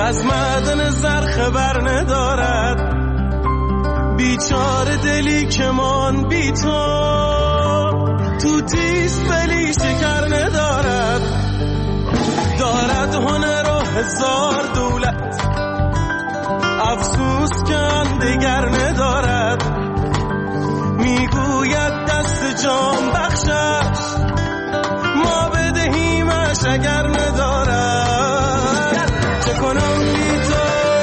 از معدن زر خبر ندارد، بیچاره دلی که من بی تو تیز ولی شکر ندارد، دارد هنر و هزار دولت، افسوس که آن دیگر ندارد، میگوید دست جان بخشش ما بدهیمش اگر ندارد. چه کنم بی تو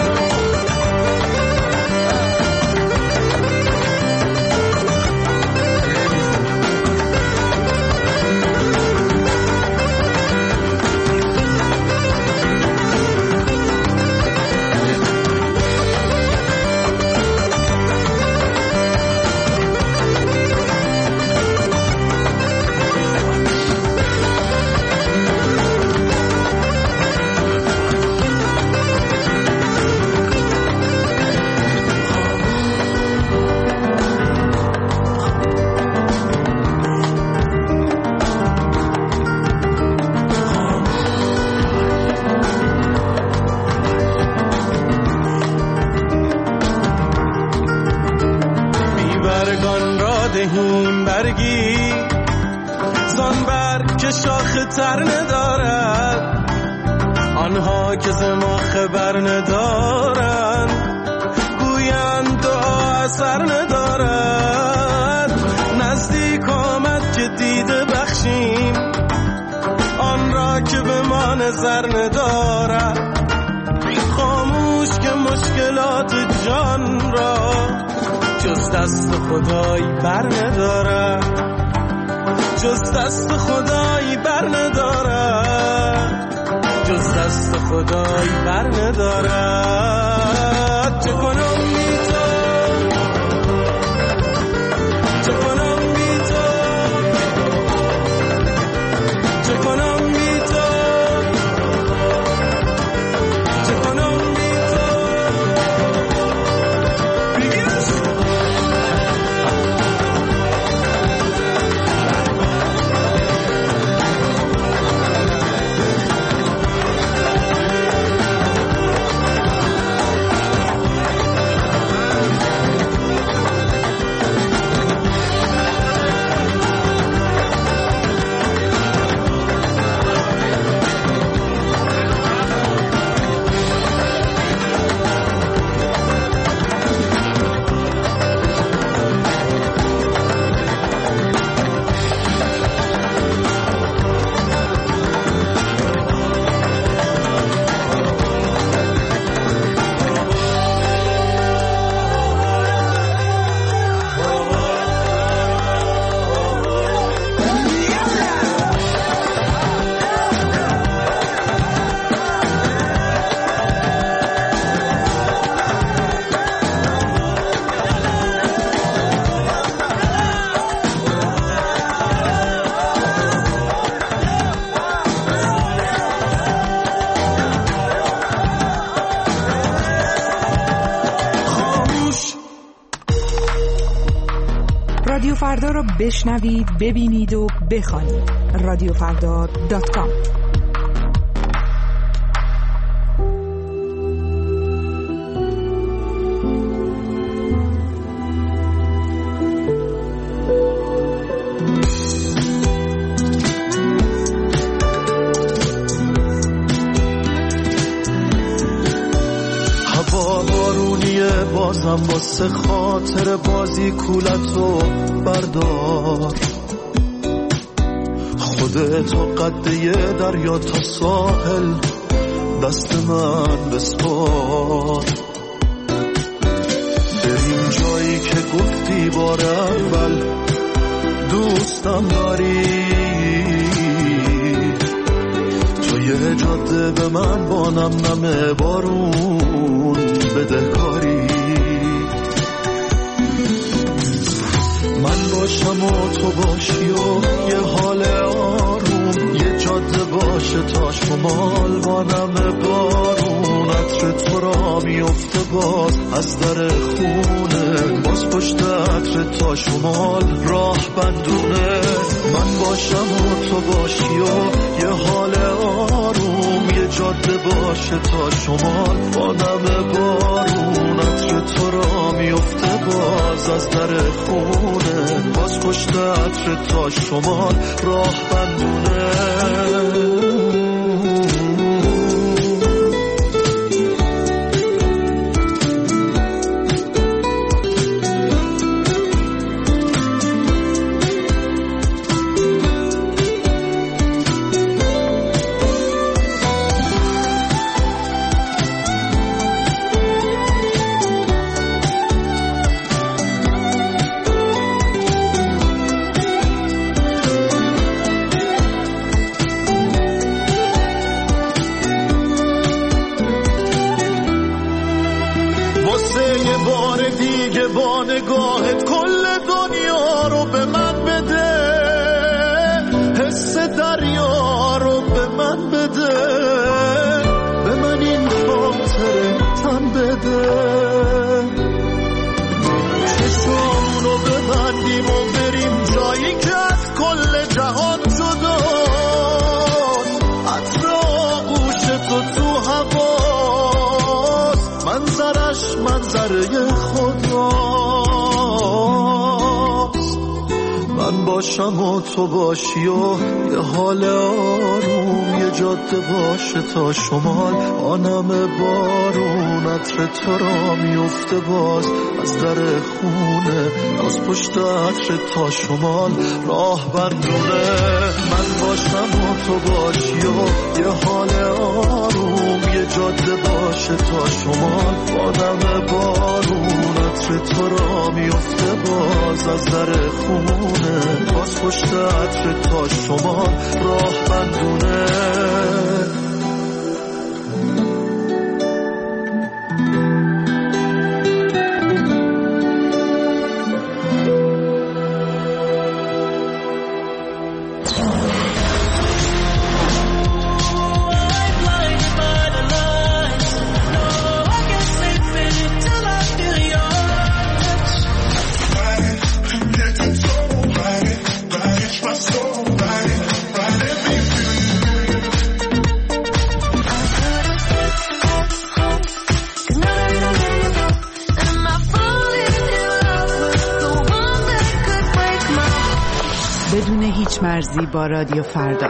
تر ندارد، آنها که ز ما خبر ندارند گویند دعا اثر ندارد. نزدیک آمد که دیده بخشیم آن را که به ما نظر ندارد، خاموش که مشکلات جان را جز دست خدای بر ندارد، جز دست خدای بر ندارد، جز دست خدای بر ندارد. چه کنم بی تو، چه کنم بی تو، چه کنم بی تو، چه کنم بی تو. بگیرش رادیو فردا رو بشنوید، ببینید و بخوانید. radiofrda.com. بازم واسه خاطر بازی کولتو بردار، خودتو قده دریا تا ساحل دست من بسپار، بریم جایی که گفتی بار اول دوستم داری، تو یه جاده به من با نم بارون بدهکاری، من باشم و تو باشی و یه حال آروم، یه جاده باشه تا شمال با نم بارون، عطر تو را میفته باز از در خونه، باز پشت عطر تا شمال راه بندونه، من باشم و تو باشی و یه حال آروم، یه جاده باشه تا شمال با نم بارون عطر تو را میفته باز از در خونه باز پشت عطر تا شمال راه بندونه نگاهت کل دنیا رو به من بده حس دریا رو به من بده به من این خاطر تن بده چشمونو ببندیم و بریم جایی که از کل جهان جداست عطر آغوش تو هواست منظرش منظره خداست من باشم و تو باشی و یه حال آروم یه جاده باشه تا شمال آنم بارون عطر تو را میفته باز از در خونه از پشت عطر تا شمال راه بردونه من باشم و تو باشی و یه حال آروم یه جاده باشه تا شمال آنم بارون عطر تو را میفته باز از در خونه باز پشت عطر تا شمال راه بندونه بدون هیچ مرزی با رادیو فردا.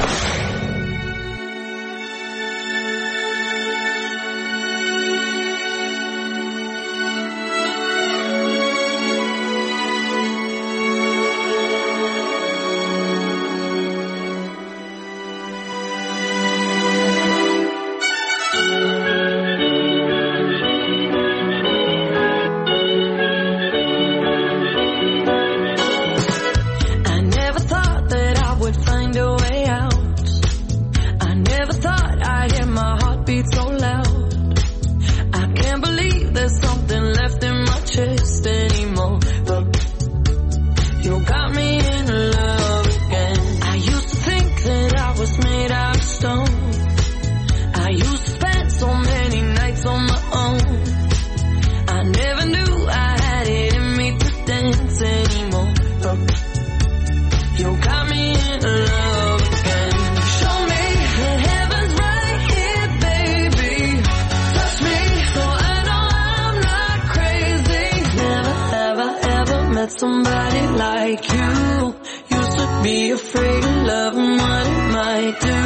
Somebody like you used to be afraid of love and what it might do.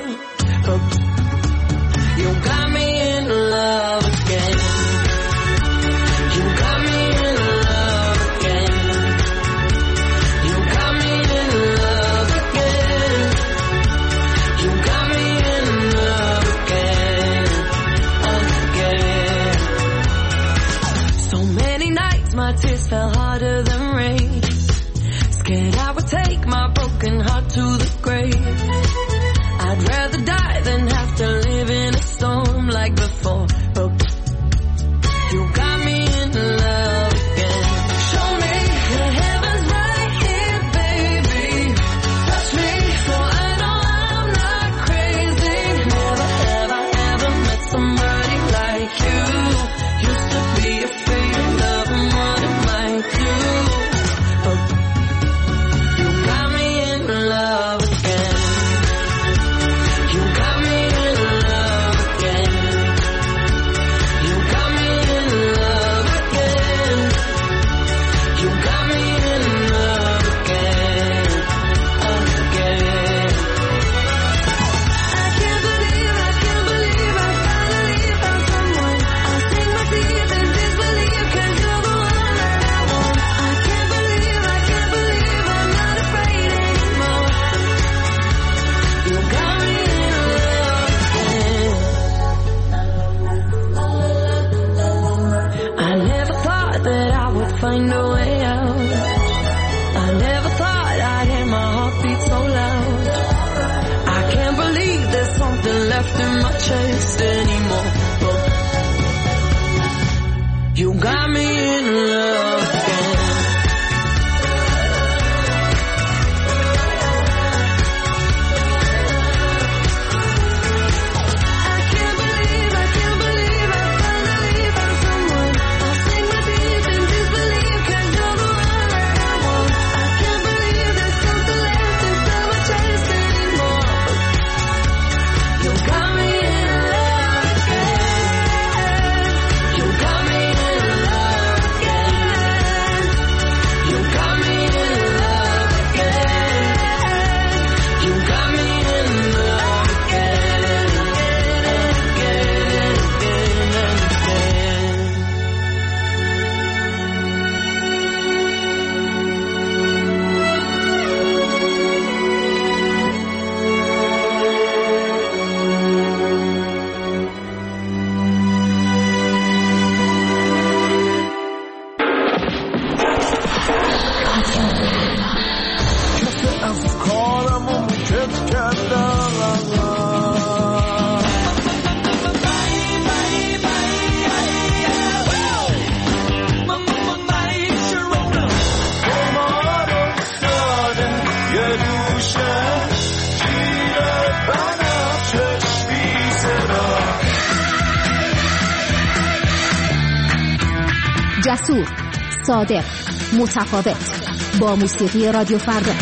You got me in love again. You got me in love again. You got me in love again. You got me in love again. Again. So many nights my tears fell harder than rain. Scared I would take my broken heart to the grave. I'd rather die than have to live in a storm like before. But you got me in love again. Show me the heavens right here, baby. Touch me for I know I'm not crazy. Never have I ever met somebody like you. Used to be afraid of love and what it might do. But you got me in love again. find a way out. I never thought I'd hear my heartbeat so loud. I can't believe there's something left in my chest anymore. But you got me in love again. جسور، صادق، متفاوت، با موسیقی رادیو فردا.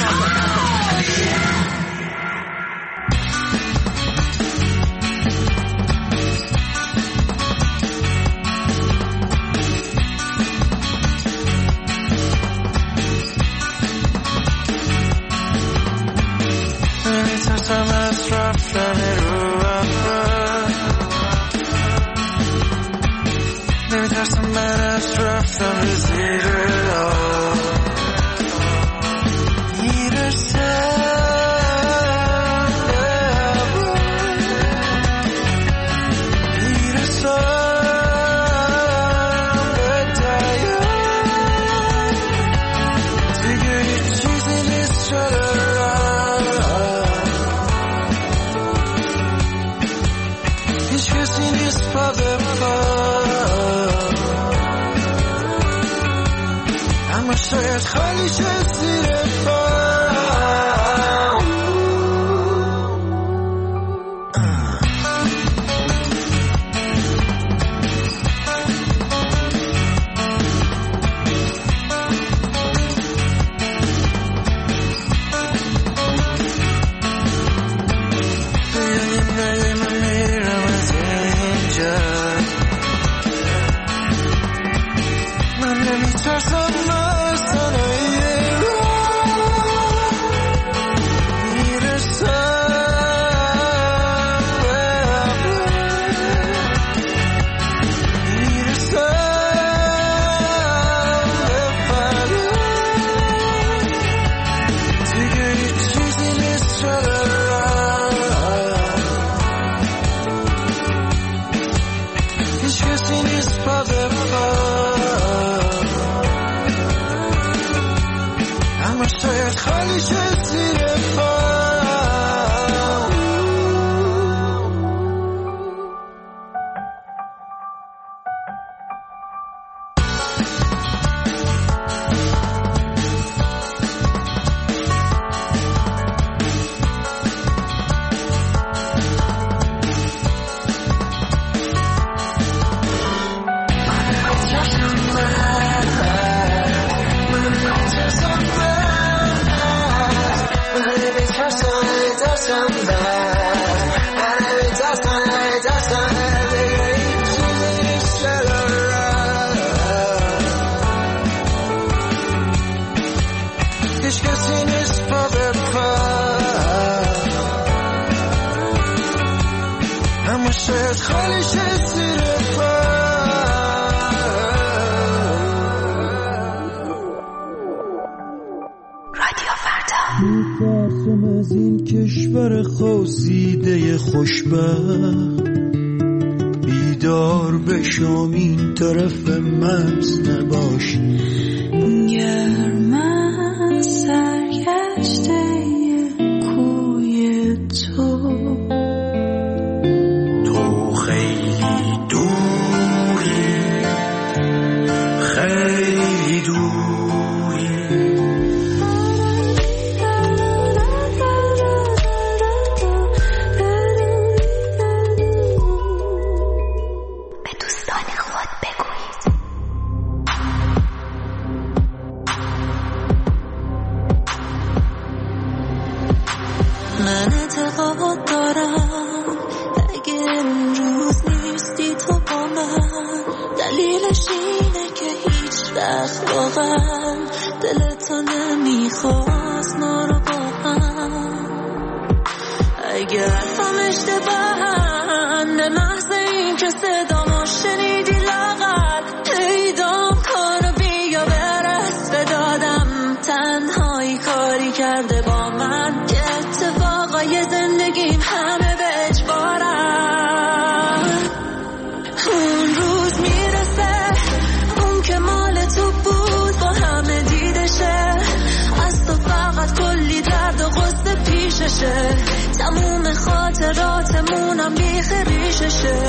میترسم از این کشور خواسیده خوشبخت، بیدار بشم این طرف مرز نباش، گرم سرگشته کوی تو خیلی دوری خیلی دوری به دوستان خود بگویید. من اعتقاد دارم اگه امروز نیستی تو با من، دلیلش اینه که هیچ وقت واقعا دلتو نمیخواست ما رو با هم. اگر هم اشتباهن به محض این که صدامو شنیدی لاغر پیدام کن و بیا برس به دادم. تنهایی کاری کرده با من که اتفاقای زندگیم همه به اجبارم. اون روز میرسه اون که مال تو بود با همه دیدشه، از تو فقط کلی درد و غصه پیششه، تموم خاطراتمونم بیخ ریششه.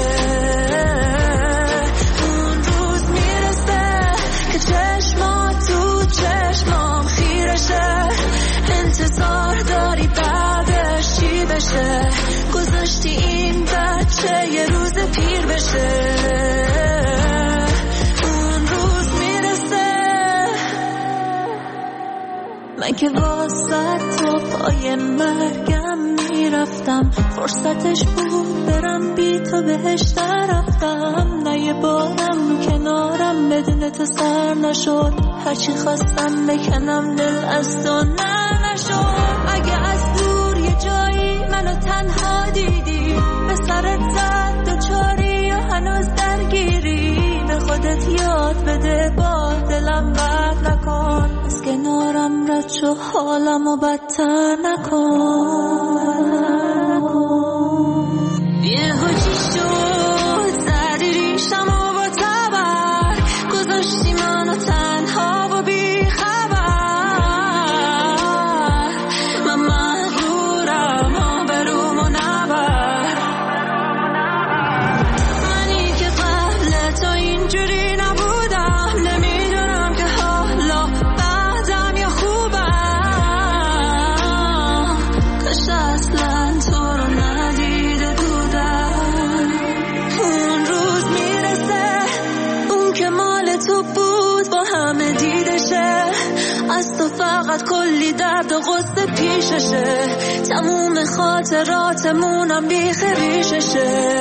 اون روز میرسه که چشمات تو چشمام خیرشه، انتظار داری بعدش چی بشه، گذاشتی این بچه یه روز پیر بشه. اون روز میرسه من که واسه تو پای مرگم میرفتم، فرصتش بود برم بی تو بهش رفتم. نه یه بارم کنارم بدون تو سر نشد، هرچی خواستم بکنم دل از تو نشد. اگه از دور یه جایی منو تنها دیدی، به سرت زد دوچاری و هنوز درگیری، به خودت یاد بده با دلم بد نکن، از کنارم رد شو حالمو بدتر نکن. بیهوشی شد زدی ریشمو با تبر، گذاشتی منو تنها و بی خبر. من مغرورم آبرومو نبر، منی که قبل تو اینجوری نبودم، نمیدونم که حالا بعدم یا خوبم. کاش اصلا تو رو ندیده بودم. اون روز میرسه اون که مال تو بود با همه دیدشه، از تو فقط کلی درد و غصه پیششه، تموم خاطراتمونم بیخ ریششه.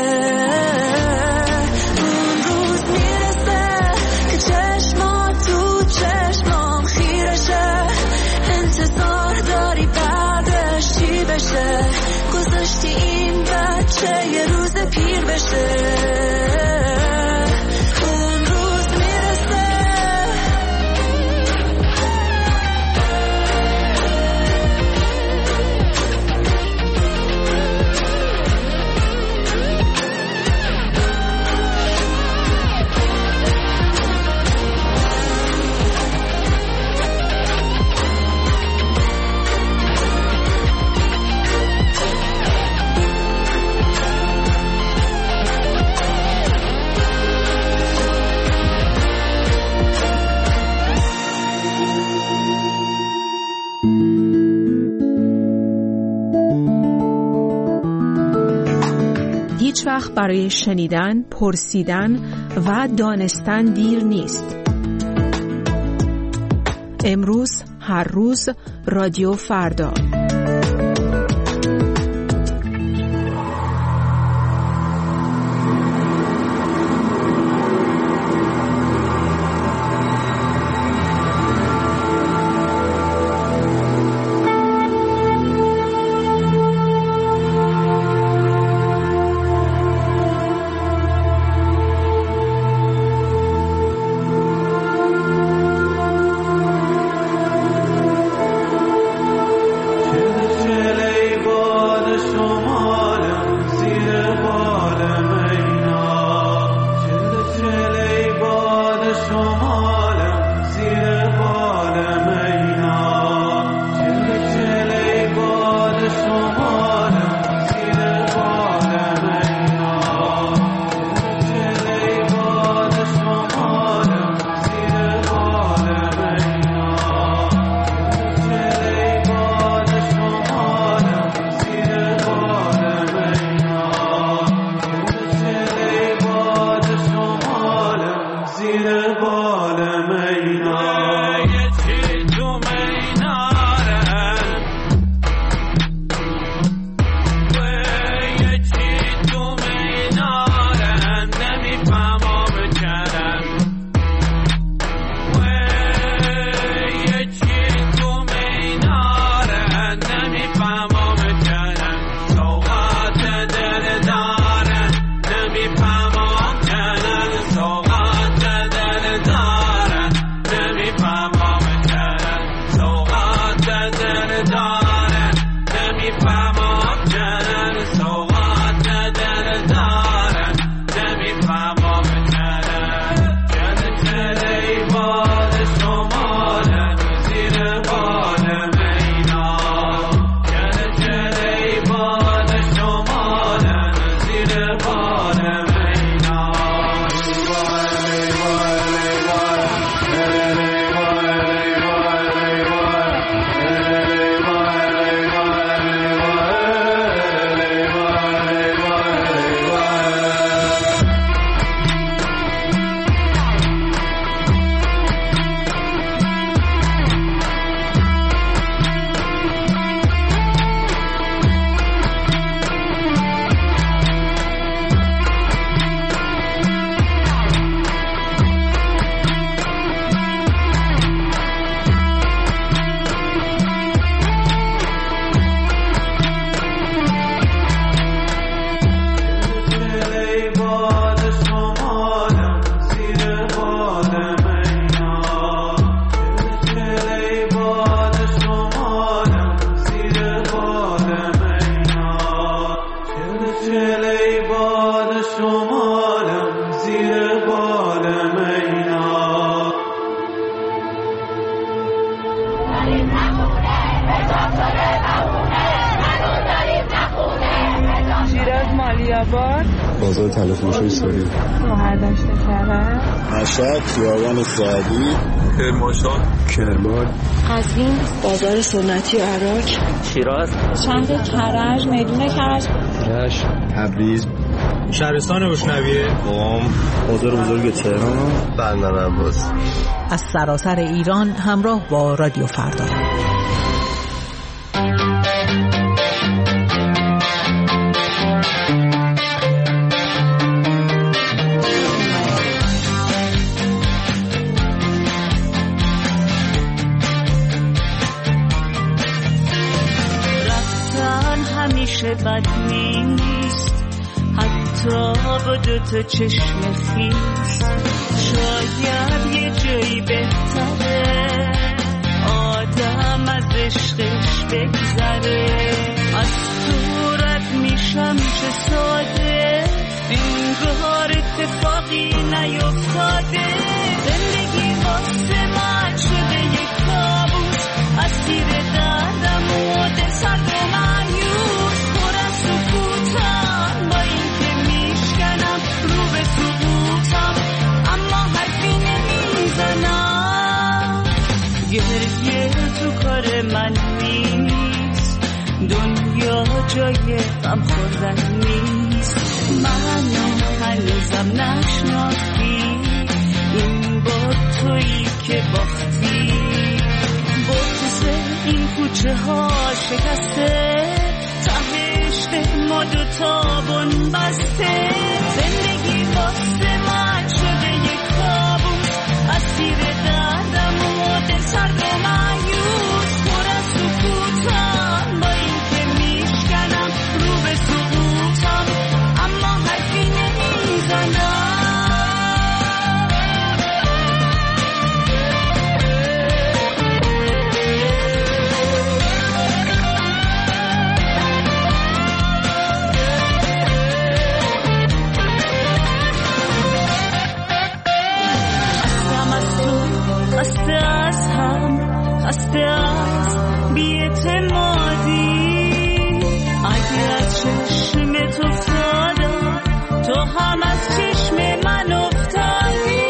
اون روز میرسه که چشمات تو چشمام خیرشه، انتظار داری بعدش چی بشه، گذاشتی این بچه یه روز پیر بشه. اون روز میرسه هیچ وقت برای شنیدن، پرسیدن و دانستن دیر نیست. امروز، هر روز، رادیو فردا. بازار تلفروشی سوری، مهردشت کرد، مشهد، خیابان سعدی، کرمانشاه، کرمان، قزوین، بازار سنتی عراق، شیراز، شهر کرج، میدون کرج، رشت، تبریز، شهرستان بوشنویه، قم، بازار بزرگ تهران، بندر عباس. از سراسر ایران همراه با رادیو فردا. بد نیست حتی با دوتا چشم خیس، شاید یه جایی بهتره آدم از عشقش بگذره. از صورت میشم چه ساده انگار اتفاقی نیفتاده. زندگی واسه من شده یک کابوس، اسیر دردم و دل سرد و مایوس. پر از سکوتم با این که میشکنم رو به سقوطم، اما حرفی نمیزنم. گریه تو کار من نیست، دنیا جای غم خوردن نیست. منو هنوزم نشناختی، این با تویی که باختی. بغض این کوچه ها شکسته، ته عشق ما دوتا بن بسته. زندگی واسه من شده یک کابوس، اسیر دردم و دل سرد و مایوس. پر از سکوتم با این که میشکنم رو به سقوطم، اما حرفی نمیزنم. خسته از هم، خسته از بی‌اعتمادی. اگه از چشم تو افتادم، تو هم از چشم من افتادی.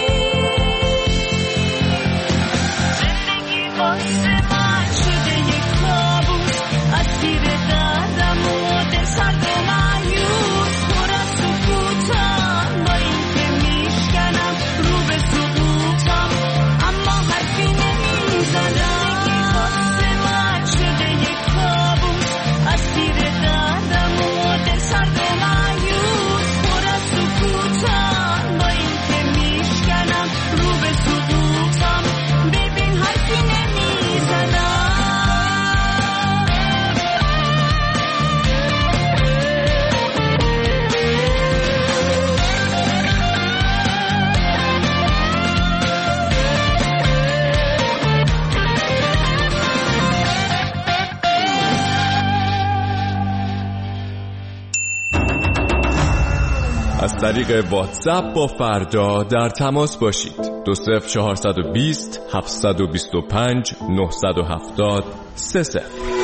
زندگی واسه من شده یک کابوس، اسیر دردم و دل سرد و مایوس. پر از سکوتم با این که میشکنم رو به سقوطم، اما حرفی نمیزنم. زندگی واسه من شده یک کابوس، اسیر دردم و دل سرد و مایوس. پر از سکوتم با این که میشکنم رو به سقوطم، ببین حرفی نمیزنم. از طریق واتساپ با فردا در تماس باشید. 20420 725 970 30.